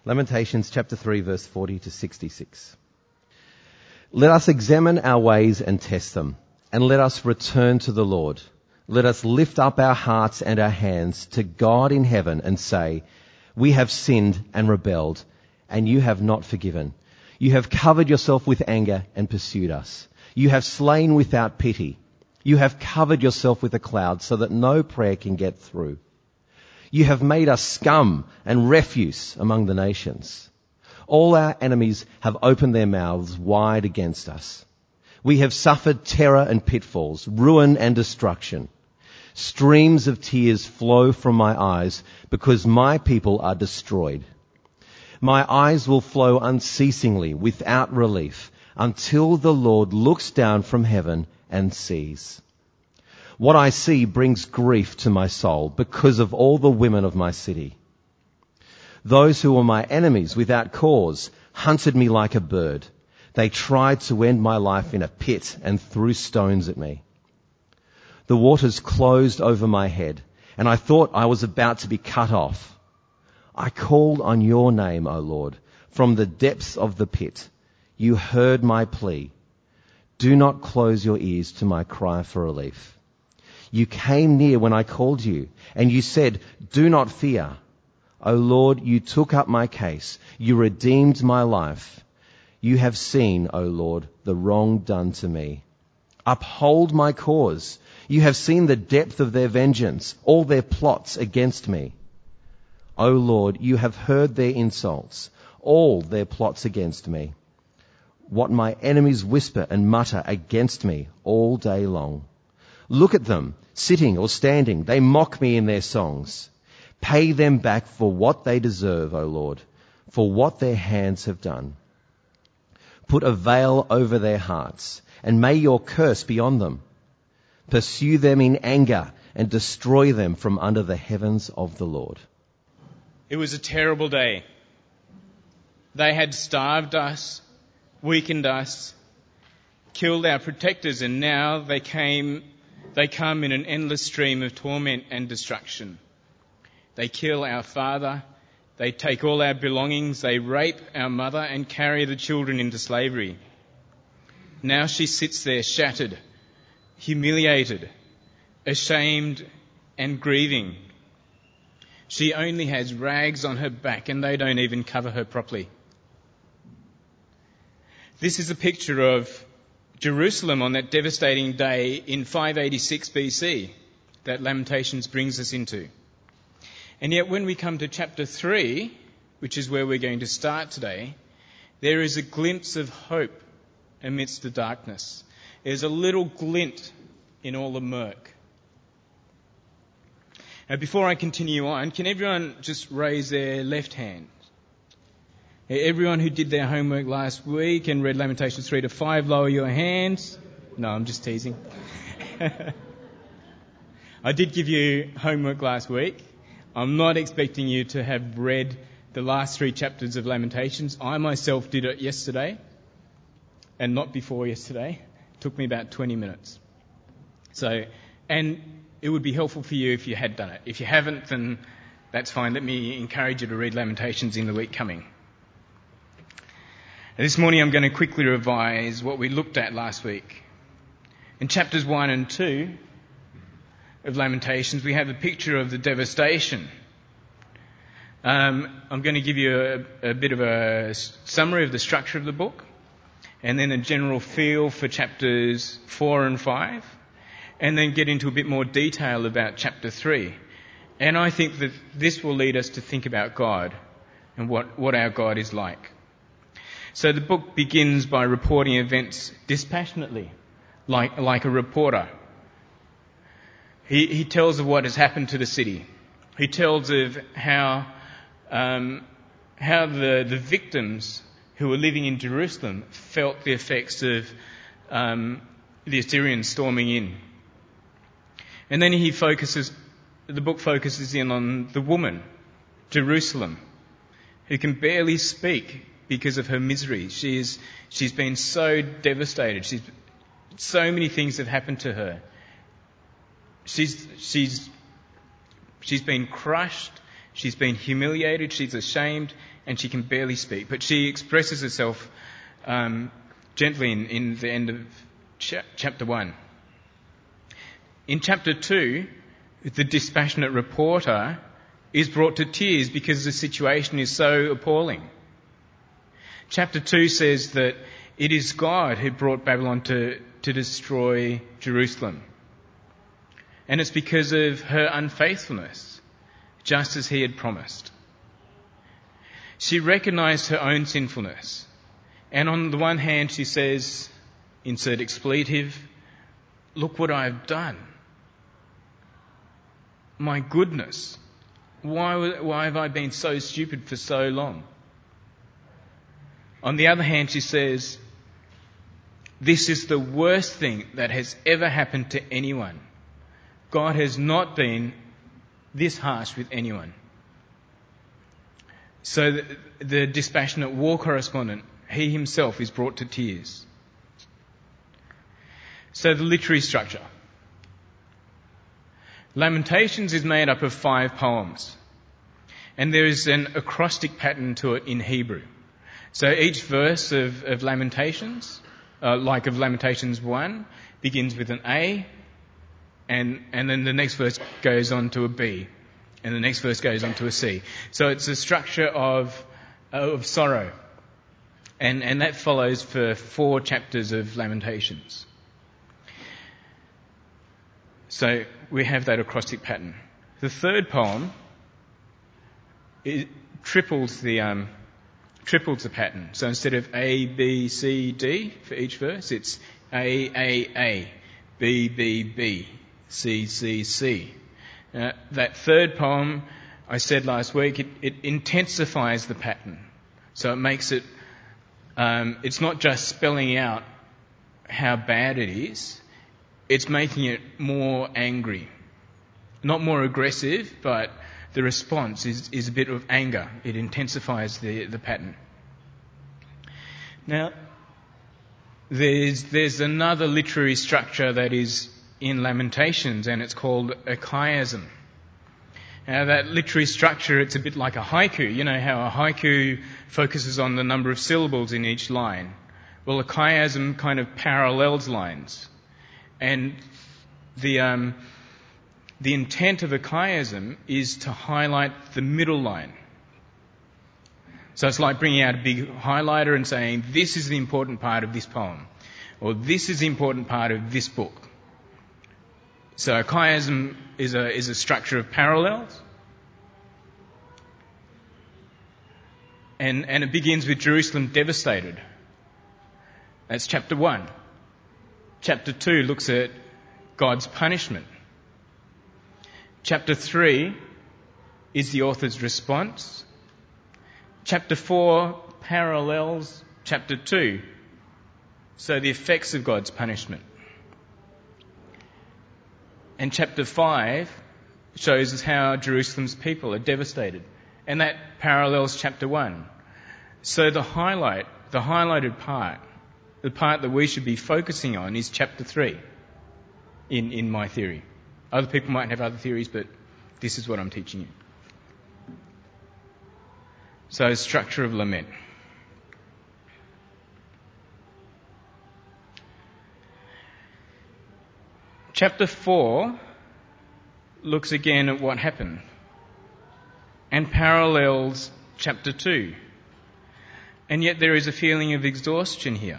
Lamentations chapter 3, verse 40 to 66. Let us examine our ways and test them, and let us return to the Lord. Let us lift up our hearts and our hands to God in heaven and say, we have sinned and rebelled, and you have not forgiven. You have covered yourself with anger and pursued us. You have slain without pity. You have covered yourself with a cloud so that no prayer can get through. You have made us scum and refuse among the nations. All our enemies have opened their mouths wide against us. We have suffered terror and pitfalls, ruin and destruction. Streams of tears flow from my eyes because my people are destroyed. My eyes will flow unceasingly without relief until the Lord looks down from heaven and sees. What I see brings grief to my soul because of all the women of my city. Those who were my enemies without cause hunted me like a bird. They tried to end my life in a pit and threw stones at me. The waters closed over my head, and I thought I was about to be cut off. I called on your name, O Lord, from the depths of the pit. You heard my plea. Do not close your ears to my cry for relief. You came near when I called you, and you said, do not fear. O Lord, you took up my case. You redeemed my life. You have seen, O Lord, the wrong done to me. Uphold my cause. You have seen the depth of their vengeance, all their plots against me. O Lord, you have heard their insults, all their plots against me. What my enemies whisper and mutter against me all day long. Look at them, sitting or standing. They mock me in their songs. Pay them back for what they deserve, O Lord, for what their hands have done. Put a veil over their hearts, and may your curse be on them. Pursue them in anger and destroy them from under the heavens of the Lord. It was a terrible day. They had starved us, weakened us, killed our protectors, and now they come in an endless stream of torment and destruction. They kill our father, they take all our belongings, they rape our mother and carry the children into slavery. Now she sits there shattered, humiliated, ashamed and grieving. She only has rags on her back and they don't even cover her properly. This is a picture of Jerusalem on that devastating day in 586 BC that Lamentations brings us into. And yet when we come to chapter 3, which is where we're going to start today, there is a glimpse of hope amidst the darkness. There's a little glint in all the murk. Now, before I continue on, can everyone just raise their left hand? Everyone who did their homework last week and read Lamentations 3 to 5, lower your hands. No, I'm just teasing. I did give you homework last week. I'm not expecting you to have read the last 3 chapters of Lamentations. I myself did it yesterday, and not before yesterday. It took me about 20 minutes. And it would be helpful for you if you had done it. If you haven't, then that's fine. Let me encourage you to read Lamentations in the week coming. This morning I'm going to quickly revise what we looked at last week. In chapters 1 and 2 of Lamentations, we have a picture of the devastation. I'm going to give you a bit of a summary of the structure of the book, and then a general feel for chapters 4 and 5, and then get into a bit more detail about chapter 3. And I think that this will lead us to think about God and what our God is like. So the book begins by reporting events dispassionately, like a reporter. He tells of what has happened to the city. He tells of how the victims who were living in Jerusalem felt the effects of the Assyrians storming in. And then the book focuses in on the woman, Jerusalem, who can barely speak because of her misery. She's been so devastated. So many things have happened to her. She's been crushed She's been humiliated, she's ashamed, and she can barely speak. But she expresses herself gently in the end of chapter 1. In chapter 2, the dispassionate reporter is brought to tears because the situation is so appalling. Chapter 2 says that it is God who brought Babylon to destroy Jerusalem. And it's because of her unfaithfulness, just as he had promised. She recognised her own sinfulness. And on the one hand, she says, insert expletive, look what I've done. My goodness, why have I been so stupid for so long? On the other hand, she says, this is the worst thing that has ever happened to anyone. God has not been this harsh with anyone. So the dispassionate war correspondent, he himself is brought to tears. So the literary structure. Lamentations is made up of 5 poems. And there is an acrostic pattern to it in Hebrew. So each verse of Lamentations, like of Lamentations 1, begins with an A, and then the next verse goes on to a B, and the next verse goes on to a C. So it's a structure of sorrow. And that follows for 4 chapters of Lamentations. So we have that acrostic pattern. The third poem, it triples the pattern. So instead of A, B, C, D for each verse, it's A, B, B, B, C, C, C. That third poem, I said last week, it intensifies the pattern. So it makes it, it's not just spelling out how bad it is, it's making it more angry. Not more aggressive, but the response is a bit of anger. It intensifies the pattern. Now, there's another literary structure that is in Lamentations, and it's called a chiasm. Now, that literary structure, it's a bit like a haiku. You know how a haiku focuses on the number of syllables in each line? Well, a chiasm kind of parallels lines. And the intent of a chiasm is to highlight the middle line. So it's like bringing out a big highlighter and saying, this is the important part of this poem, or this is the important part of this book. So a chiasm is a structure of parallels. And it begins with Jerusalem devastated. That's chapter 1. Chapter 2 looks at God's punishment. Chapter 3 is the author's response. Chapter 4 parallels chapter 2. So the effects of God's punishment. And chapter 5 shows us how Jerusalem's people are devastated. And that parallels chapter 1. So the highlighted part, the part that we should be focusing on is chapter 3 in my theory. Other people might have other theories, but this is what I'm teaching you. So, structure of lament. Chapter 4 looks again at what happened and parallels chapter 2. And yet there is a feeling of exhaustion here.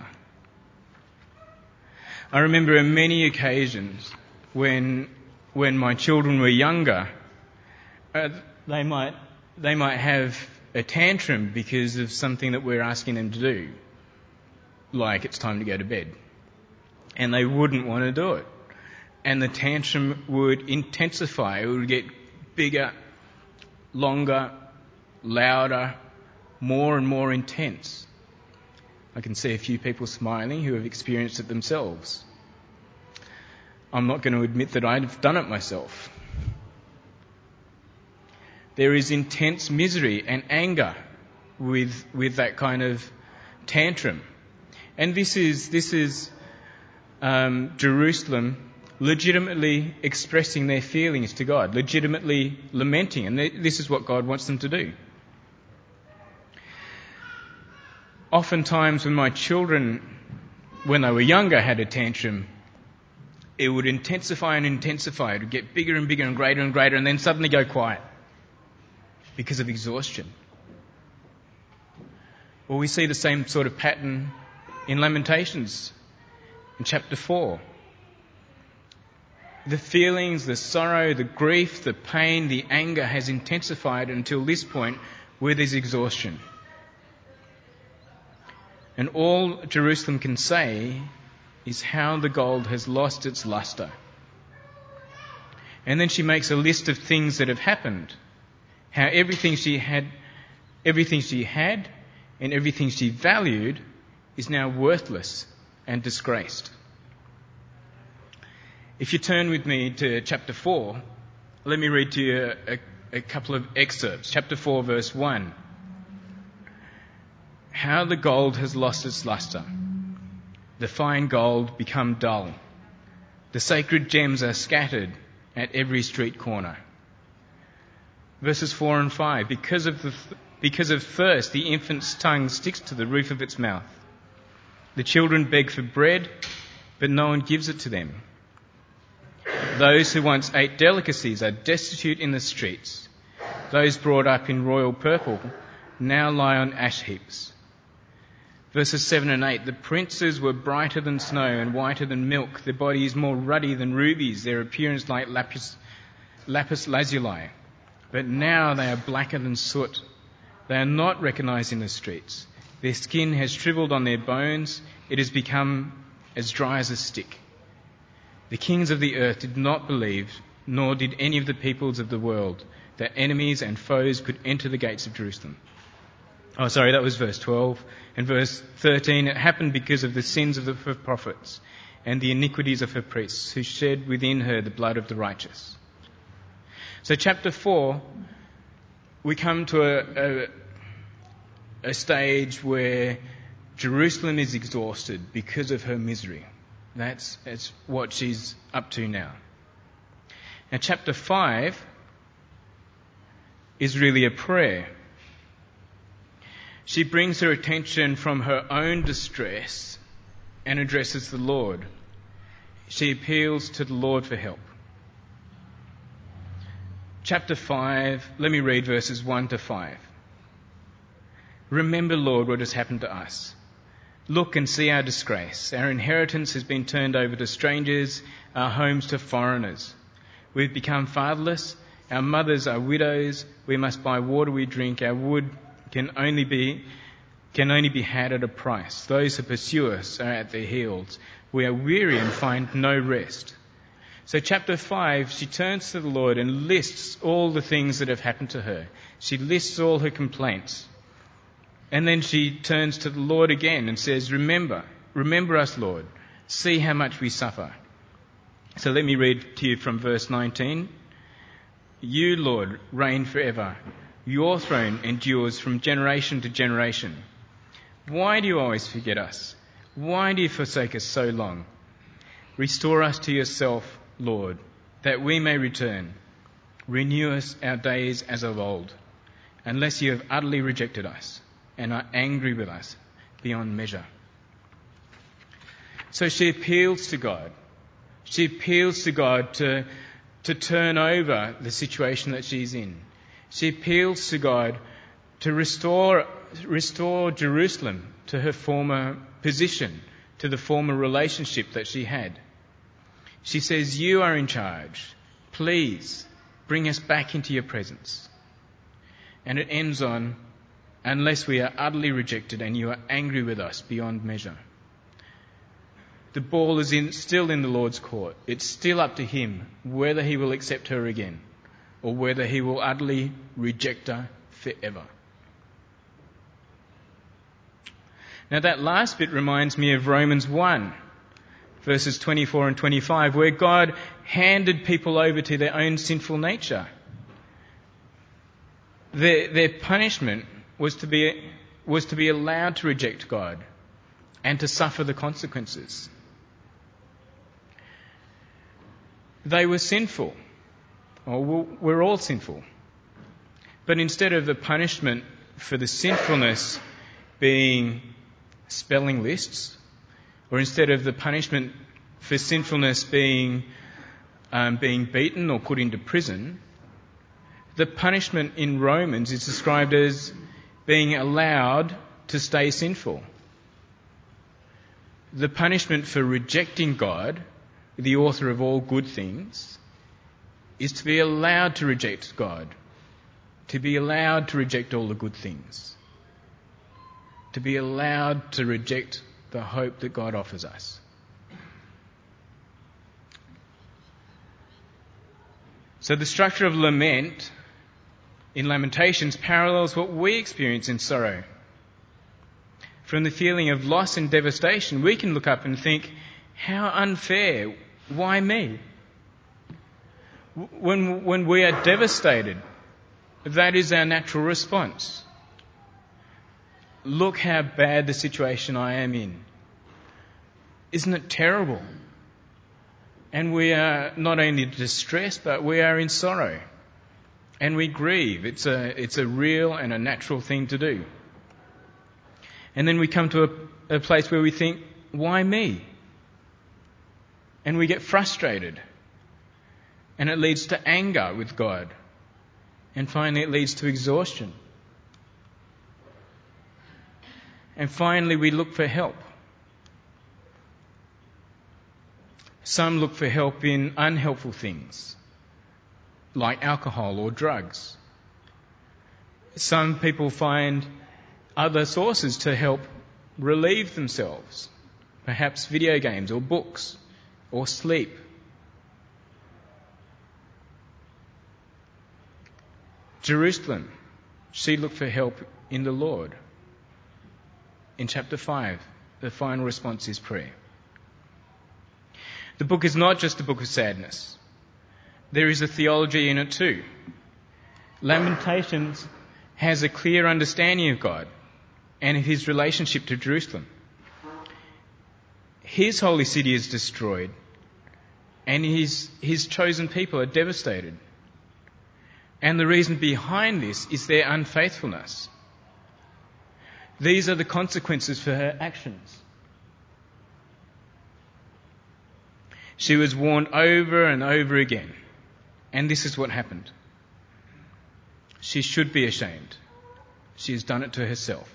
I remember on many occasions when my children were younger, they might have a tantrum because of something that we're asking them to do, like it's time to go to bed, and they wouldn't want to do it, and the tantrum would intensify. It would get bigger, longer, louder, more and more intense. I can see a few people smiling who have experienced it themselves. I'm not going to admit that I've done it myself. There is intense misery and anger with that kind of tantrum. And this is Jerusalem legitimately expressing their feelings to God, legitimately lamenting, and this is what God wants them to do. Oftentimes when my children, when they were younger, had a tantrum, it would intensify and intensify. It would get bigger and bigger and greater, and then suddenly go quiet because of exhaustion. Well, we see the same sort of pattern in Lamentations in chapter 4. The feelings, the sorrow, the grief, the pain, the anger has intensified until this point where there's exhaustion. And all Jerusalem can say is how the gold has lost its luster. And then she makes a list of things that have happened. How everything she had and everything she valued is now worthless and disgraced. If you turn with me to chapter 4, let me read to you a couple of excerpts. Chapter 4, verse 1. How the gold has lost its luster. The fine gold become dull. The sacred gems are scattered at every street corner. Verses 4 and 5. Because of thirst, the infant's tongue sticks to the roof of its mouth. The children beg for bread, but no one gives it to them. Those who once ate delicacies are destitute in the streets. Those brought up in royal purple now lie on ash heaps. Verses 7 and 8, the princes were brighter than snow and whiter than milk. Their bodies more ruddy than rubies, their appearance like lapis lazuli. But now they are blacker than soot. They are not recognised in the streets. Their skin has shriveled on their bones. It has become as dry as a stick. The kings of the earth did not believe, nor did any of the peoples of the world, that enemies and foes could enter the gates of Jerusalem. Oh, sorry, that was verse 12. And verse 13, it happened because of the sins of her prophets and the iniquities of her priests, who shed within her the blood of the righteous. So chapter 4, we come to a stage where Jerusalem is exhausted because of her misery. That's what she's up to now. Now chapter 5 is really a prayer. She brings her attention from her own distress and addresses the Lord. She appeals to the Lord for help. Chapter 5, let me read verses 1 to 5. Remember, Lord, what has happened to us. Look and see our disgrace. Our inheritance has been turned over to strangers, our homes to foreigners. We've become fatherless. Our mothers are widows. We must buy water we drink. Our wood can only be had at a price. Those who pursue us are at their heels. We are weary and find no rest. So chapter 5, she turns to the Lord and lists all the things that have happened to her. She lists all her complaints. And then she turns to the Lord again and says, remember us, Lord. See how much we suffer. So let me read to you from verse 19. You, Lord, reign forever. Your throne endures from generation to generation. Why do you always forget us? Why do you forsake us so long? Restore us to yourself, Lord, that we may return. Renew us our days as of old, unless you have utterly rejected us and are angry with us beyond measure. So she appeals to God. She appeals to God to turn over the situation that she's in. She appeals to God to restore Jerusalem to her former position, to the former relationship that she had. She says, you are in charge. Please bring us back into your presence. And it ends on, unless we are utterly rejected and you are angry with us beyond measure. The ball is still in the Lord's court. It's still up to him whether he will accept her again or whether he will utterly reject her forever. Now that last bit reminds me of Romans 1, verses 24 and 25, where God handed people over to their own sinful nature. Their punishment was to be allowed to reject God and to suffer the consequences. They were sinful. We're all sinful. But instead of the punishment for the sinfulness being spelling lists, or instead of the punishment for sinfulness being beaten or put into prison, the punishment in Romans is described as being allowed to stay sinful. The punishment for rejecting God, the author of all good things, is to be allowed to reject God, to be allowed to reject all the good things, to be allowed to reject the hope that God offers us. So the structure of lament in Lamentations parallels what we experience in sorrow. From the feeling of loss and devastation, we can look up and think, how unfair, why me? When we are devastated, that is our natural response. Look how bad the situation I am in. Isn't it terrible? And we are not only distressed, but we are in sorrow. And we grieve. It's a real and a natural thing to do. And then we come to a place where we think, why me? And we get frustrated. And it leads to anger with God. And finally it leads to exhaustion. And finally we look for help. Some look for help in unhelpful things, like alcohol or drugs. Some people find other sources to help relieve themselves, perhaps video games or books or sleep. Jerusalem, she looked for help in the Lord. In chapter 5, the final response is prayer. The book is not just a book of sadness. There is a theology in it too. Lamentations has a clear understanding of God and of his relationship to Jerusalem. His holy city is destroyed and his chosen people are devastated. And the reason behind this is their unfaithfulness. These are the consequences for her actions. She was warned over and over again, and this is what happened. She should be ashamed. She has done it to herself.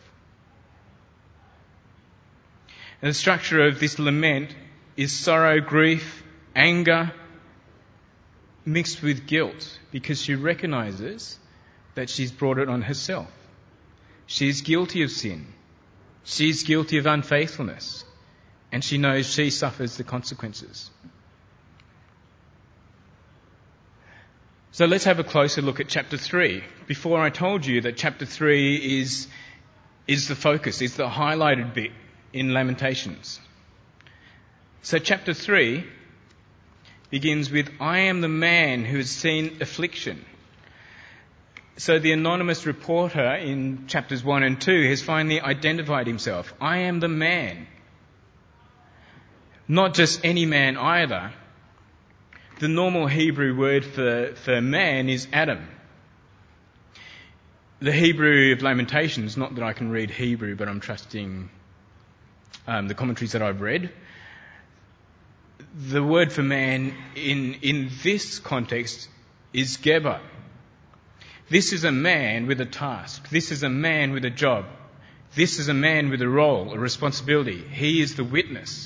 And the structure of this lament is sorrow, grief, anger, mixed with guilt, because she recognises that she's brought it on herself. She's guilty of sin. She's guilty of unfaithfulness. And she knows she suffers the consequences. So let's have a closer look at chapter 3. Before I told you that chapter 3 is the focus, is the highlighted bit in Lamentations. So chapter 3 begins with, I am the man who has seen affliction. So the anonymous reporter in chapters 1 and 2 has finally identified himself. I am the man. Not just any man either. The normal Hebrew word for man is Adam. The Hebrew of Lamentations, not that I can read Hebrew, but I'm trusting the commentaries that I've read. The word for man in this context is Geber. This is a man with a task. This is a man with a job. This is a man with a role, a responsibility. He is the witness.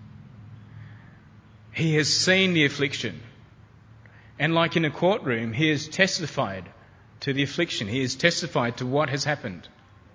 He has seen the affliction. And like in a courtroom, he has testified to the affliction. He has testified to what has happened.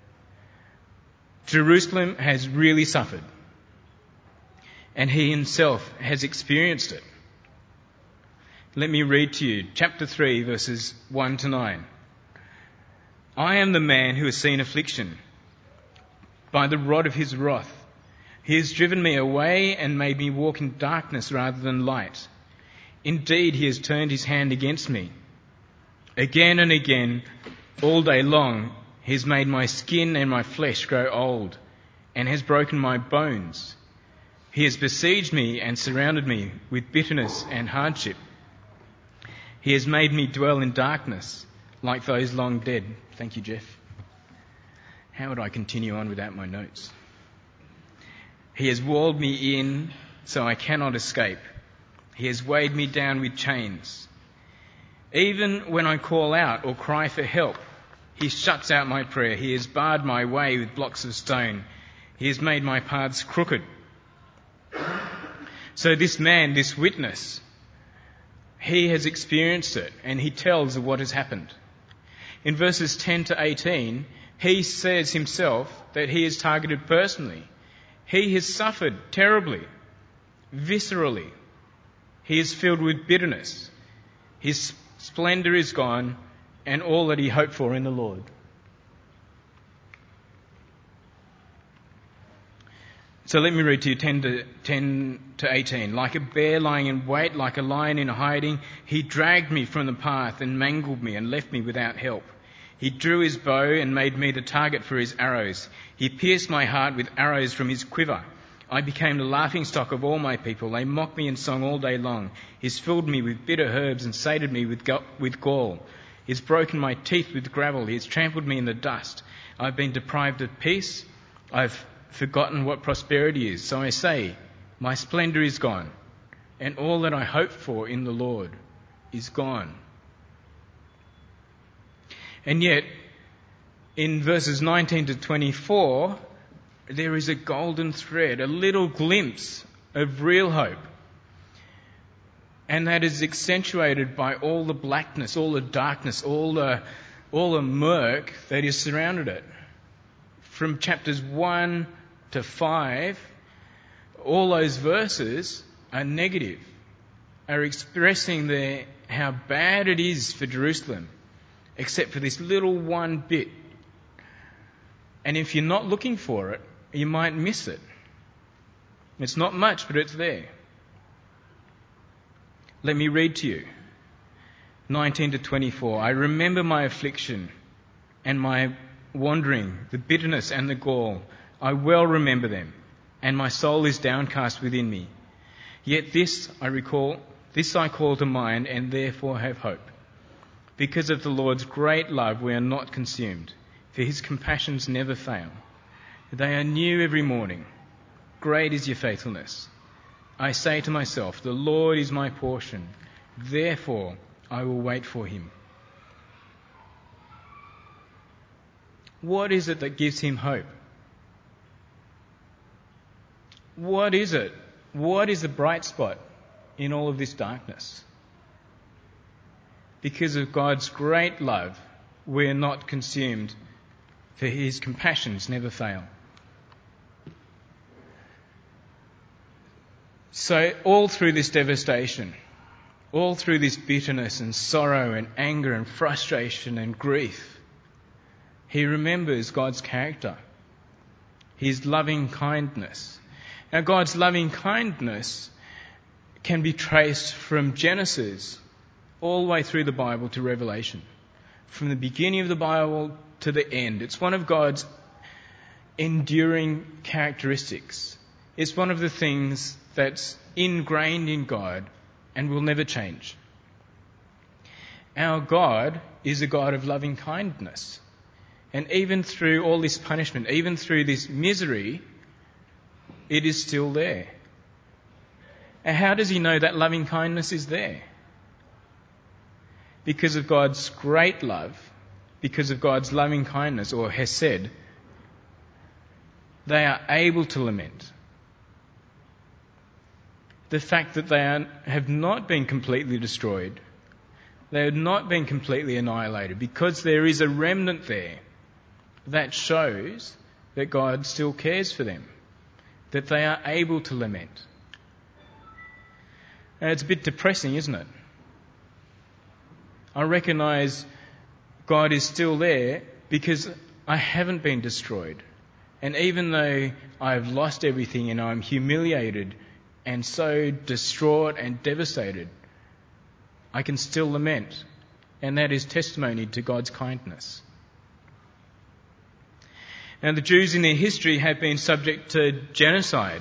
Jerusalem has really suffered. And he himself has experienced it. Let me read to you chapter 3, verses 1 to 9. I am the man who has seen affliction. By the rod of his wrath, he has driven me away and made me walk in darkness rather than light. Indeed, he has turned his hand against me. Again and again, all day long, he has made my skin and my flesh grow old and has broken my bones. He has besieged me and surrounded me with bitterness and hardship. He has made me dwell in darkness like those long dead. Thank you, Jeff. How would I continue on without my notes? He has walled me in so I cannot escape. He has weighed me down with chains. Even when I call out or cry for help, he shuts out my prayer. He has barred my way with blocks of stone. He has made my paths crooked. So this man, this witness, he has experienced it, and he tells of what has happened. In verses 10 to 18, he says himself that he is targeted personally. He has suffered terribly, viscerally. He is filled with bitterness. His splendour is gone, and all that he hoped for in the Lord. So let me read to you 10 to 18. Like a bear lying in wait, like a lion in hiding, he dragged me from the path and mangled me and left me without help. He drew his bow and made me the target for his arrows. He pierced my heart with arrows from his quiver. I became the laughingstock of all my people. They mocked me in song all day long. He's filled me with bitter herbs and sated me with gall. He's broken my teeth with gravel. He has trampled me in the dust. I've been deprived of peace. I've forgotten what prosperity is. So I say, my splendour is gone, and all that I hoped for in the Lord is gone. And yet, in verses 19 to 24, there is a golden thread, a little glimpse of real hope. And that is accentuated by all the blackness, all the darkness, all the murk that is surrounded it. From chapters 1 to 5, all those verses are negative, are expressing how bad it is for Jerusalem, except for this little one bit. And if you're not looking for it, you might miss it. It's not much, but it's there. Let me read to you 19 to 24. I remember my affliction and my wandering, the bitterness and the gall. I well remember them, and my soul is downcast within me. Yet this I call to mind, and therefore have hope. Because of the Lord's great love, we are not consumed, for his compassions never fail. They are new every morning. Great is your faithfulness. I say to myself, the Lord is my portion, therefore I will wait for him. What is it that gives him hope? What is it? What is the bright spot in all of this darkness? Because of God's great love, we are not consumed, for his compassions never fail. So all through this devastation, all through this bitterness and sorrow and anger and frustration and grief, he remembers God's character, his loving kindness. Now, God's loving kindness can be traced from Genesis all the way through the Bible to Revelation, from the beginning of the Bible to the end. It's one of God's enduring characteristics. It's one of the things that's ingrained in God and will never change. Our God is a God of loving kindness. And even through all this punishment, even through this misery, it is still there. And how does he know that loving kindness is there? Because of God's great love, because of God's loving kindness, or hesed, they are able to lament. The fact that they have not been completely destroyed, they have not been completely annihilated, because there is a remnant there that shows that God still cares for them, that they are able to lament. And it's a bit depressing, isn't it? I recognise God is still there because I haven't been destroyed. And even though I've lost everything and I'm humiliated and so distraught and devastated, I can still lament. And that is testimony to God's kindness. Now, the Jews in their history have been subject to genocide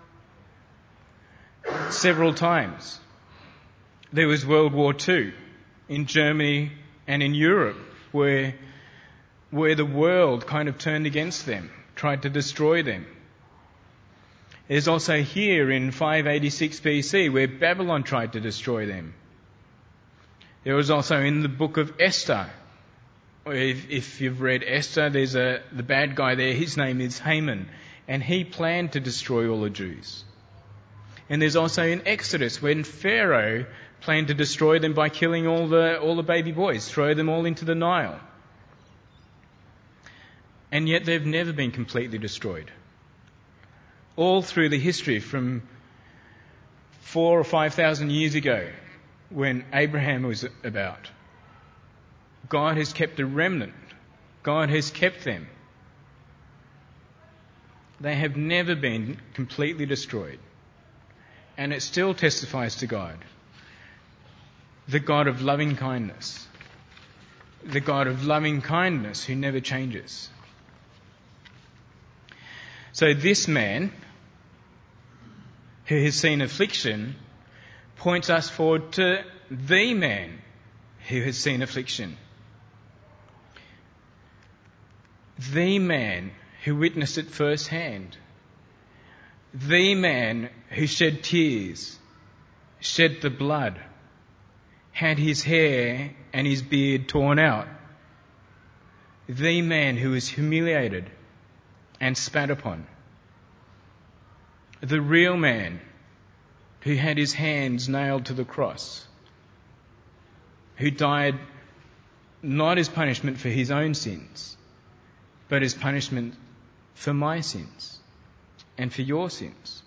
several times. There was World War II, in Germany and in Europe, where the world kind of turned against them, tried to destroy them. There's also here in 586 BC, where Babylon tried to destroy them. There was also in the book of Esther. If you've read Esther, there's the bad guy there, his name is Haman, and he planned to destroy all the Jews. And there's also in Exodus, when Pharaoh planned to destroy them by killing all the baby boys, throw them all into the Nile. And yet they've never been completely destroyed. All through the history from 4,000 or 5,000 years ago, when Abraham was about, God has kept a remnant. God has kept them. They have never been completely destroyed. And it still testifies to God, the God of loving kindness. The God of loving kindness who never changes. So this man, who has seen affliction, points us forward to the man who has seen affliction. The man who witnessed it firsthand. The man who shed tears, shed the blood, had his hair and his beard torn out. The man who was humiliated and spat upon. The real man who had his hands nailed to the cross, who died not as punishment for his own sins, but as punishment for my sins and for your sins.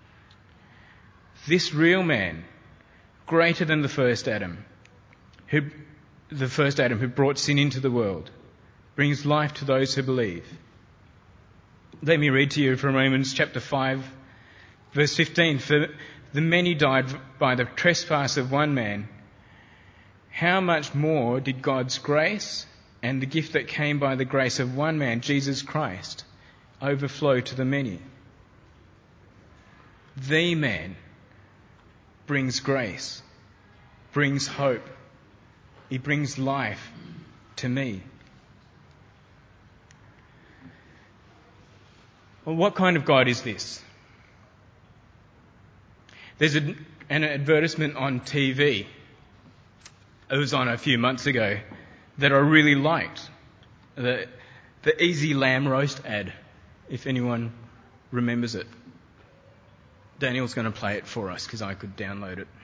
This real man, greater than the first Adam who brought sin into the world, brings life to those who believe. Let me read to you from Romans chapter 5, verse 15. For the many died by the trespass of one man. How much more did God's grace and the gift that came by the grace of one man, Jesus Christ, overflow to the many? The man brings grace, brings hope. He brings life to me. Well, what kind of God is this? There's an advertisement on TV. It was on a few months ago that I really liked. The Easy Lamb Roast ad, if anyone remembers it. Daniel's going to play it for us because I could download it.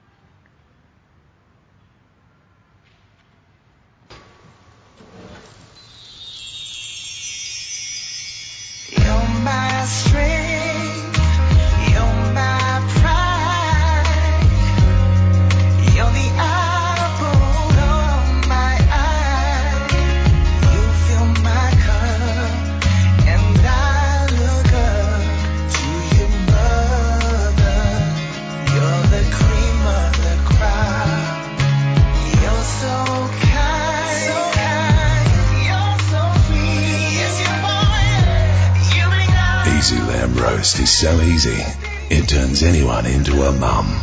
My strength, you're my pride, you're the apple of my eye, you fill my cup, and I look up to your mother, you're the cream of the crop, you're so kind, you're so sweet, yes you are. Easy Lamb Roast is so easy, it turns anyone into a mum.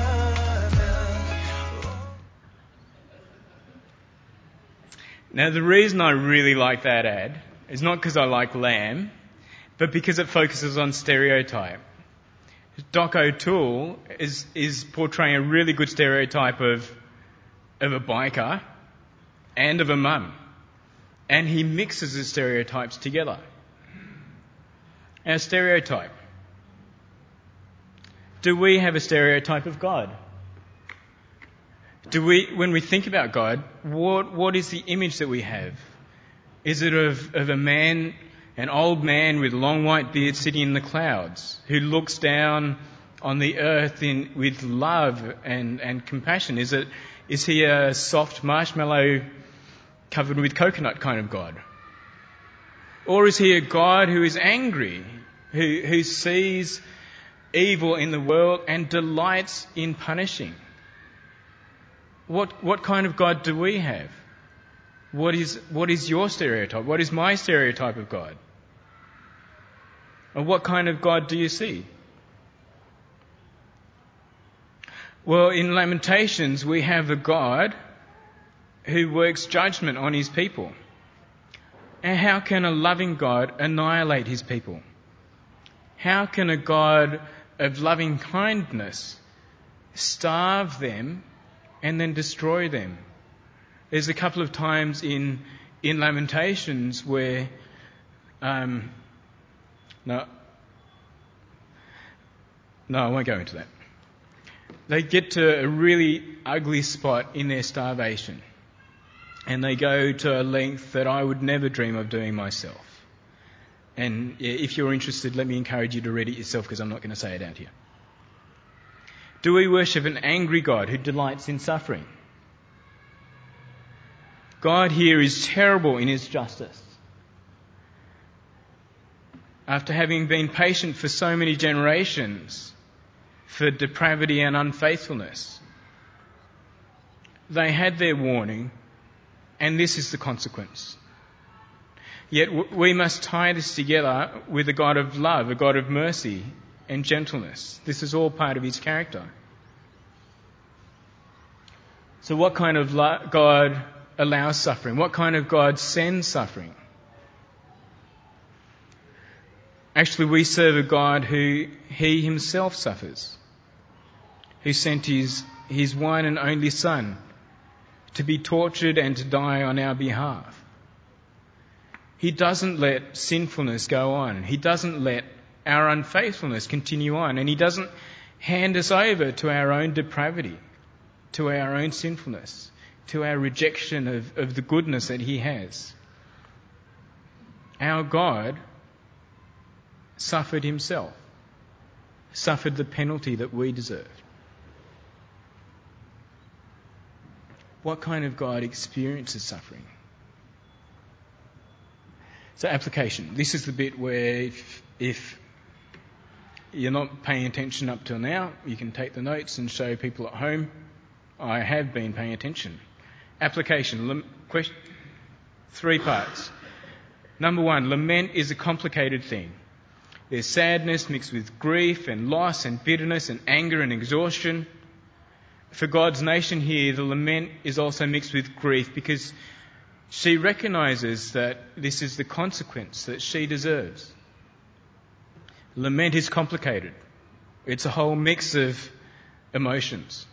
Now, the reason I really like that ad is not because I like lamb, but because it focuses on stereotype. Doc O'Toole is portraying a really good stereotype of a biker and of a mum. And he mixes the stereotypes together. Our stereotype. Do we have a stereotype of God? When we think about God, what is the image that we have? Is it of a man, an old man with long white beard sitting in the clouds, who looks down on the earth with love and compassion? Is he a soft marshmallow covered with coconut kind of God? Or is he a God who is angry, who sees evil in the world and delights in punishing? What kind of God do we have? What is your stereotype? What is my stereotype of God? And what kind of God do you see? Well, in Lamentations we have a God who works judgment on his people. And how can a loving God annihilate his people? How can a God of loving kindness starve them and then destroy them? There's a couple of times in Lamentations where no, I won't go into that. They get to a really ugly spot in their starvation, and they go to a length that I would never dream of doing myself. And if you're interested, let me encourage you to read it yourself, because I'm not going to say it out here. Do we worship an angry God who delights in suffering? God here is terrible in his justice. After having been patient for so many generations for depravity and unfaithfulness, they had their warning, and this is the consequence. Yet we must tie this together with a God of love, a God of mercy and gentleness. This is all part of his character. So what kind of God allows suffering? What kind of God sends suffering? Actually, we serve a God who he himself suffers, who sent his one and only Son to be tortured and to die on our behalf. He doesn't let sinfulness go on. He doesn't let our unfaithfulness continue on. And he doesn't hand us over to our own depravity, to our own sinfulness, to our rejection of the goodness that he has. Our God suffered himself, suffered the penalty that we deserved. What kind of God experiences suffering? So application. This is the bit where if you're not paying attention up till now, you can take the notes and show people at home, I have been paying attention. Application. 3 parts. Number 1, lament is a complicated thing. There's sadness mixed with grief and loss and bitterness and anger and exhaustion. For God's nation here, the lament is also mixed with grief because she recognises that this is the consequence that she deserves. Lament is complicated. It's a whole mix of emotions.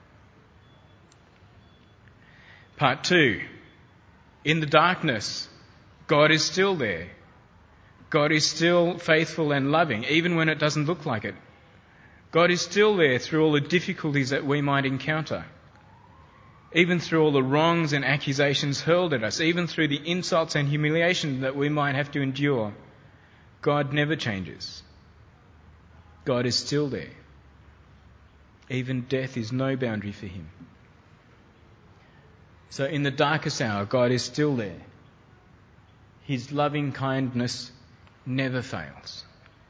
Part 2. In the darkness, God is still there. God is still faithful and loving, even when it doesn't look like it. God is still there through all the difficulties that we might encounter. Even through all the wrongs and accusations hurled at us, even through the insults and humiliation that we might have to endure, God never changes. God is still there. Even death is no boundary for him. So in the darkest hour, God is still there. His loving kindness never fails.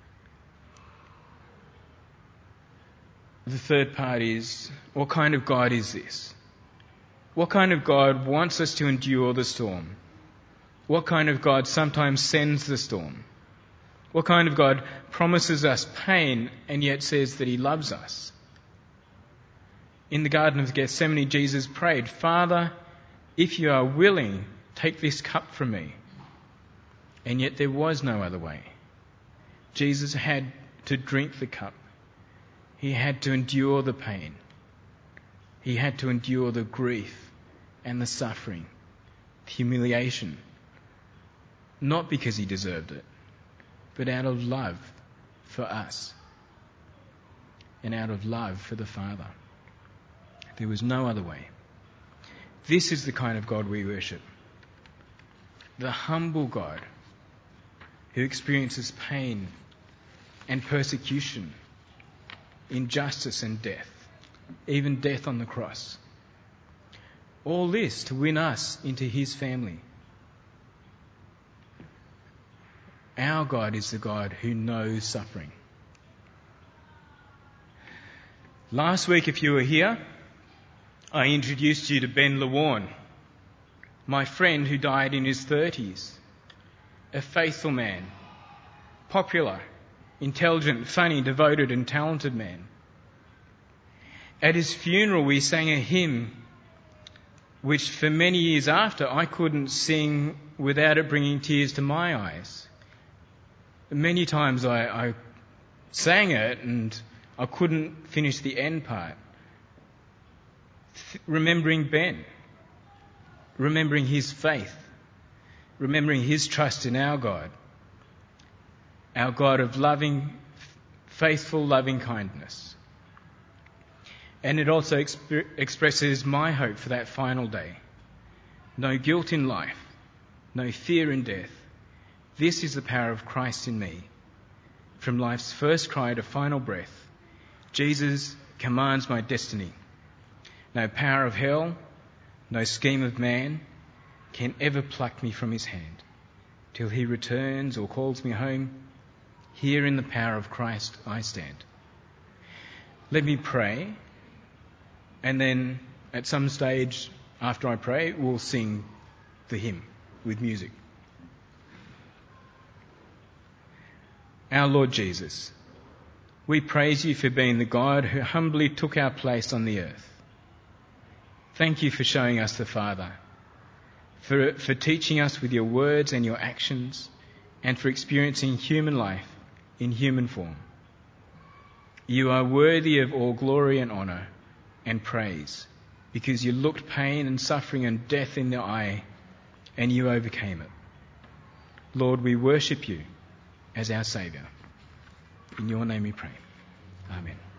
The third part is, what kind of God is this? What kind of God wants us to endure the storm? What kind of God sometimes sends the storm? What kind of God promises us pain and yet says that he loves us? In the Garden of Gethsemane, Jesus prayed, Father, if you are willing, take this cup from me. And yet there was no other way. Jesus had to drink the cup. He had to endure the pain. He had to endure the grief and the suffering, the humiliation. Not because he deserved it, but out of love for us and out of love for the Father. There was no other way. This is the kind of God we worship. The humble God who experiences pain and persecution, injustice and death, even death on the cross. All this to win us into his family. Our God is the God who knows suffering. Last week, if you were here, I introduced you to Ben Lawarne, my friend who died in his 30s. A faithful man, popular, intelligent, funny, devoted and talented man. At his funeral we sang a hymn which for many years after I couldn't sing without it bringing tears to my eyes. Many times I sang it and I couldn't finish the end part. Remembering Ben, remembering his faith, remembering his trust in our God of loving, faithful, loving kindness. And it also expresses my hope for that final day. No guilt in life, no fear in death. This is the power of Christ in me. From life's first cry to final breath, Jesus commands my destiny. No power of hell, no scheme of man can ever pluck me from his hand. Till he returns or calls me home, here in the power of Christ I stand. Let me pray, and then at some stage after I pray, we'll sing the hymn with music. Our Lord Jesus, we praise you for being the God who humbly took our place on the earth. Thank you for showing us the Father, for teaching us with your words and your actions, and for experiencing human life in human form. You are worthy of all glory and honour and praise, because you looked pain and suffering and death in the eye, and you overcame it. Lord, we worship you as our Saviour. In your name we pray. Amen.